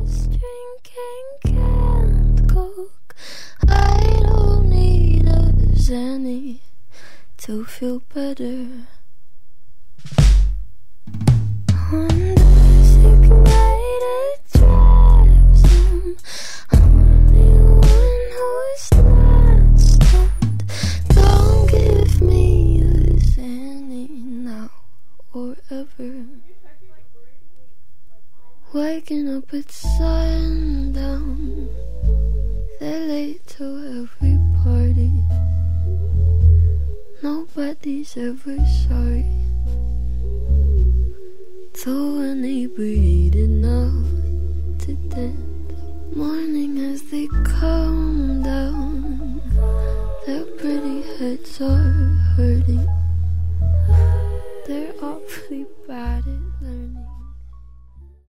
just drinking canned Coke. I don't need a Xanny to feel better. On the sick night it drives home. I'm the one who's not stoned. Don't give me a Xanny now or ever. Waking up at sundown, they're late to every party. Nobody's ever sorry. Too inebriated now to dance. Morning as they come down, their pretty heads are hurting. They're awfully bad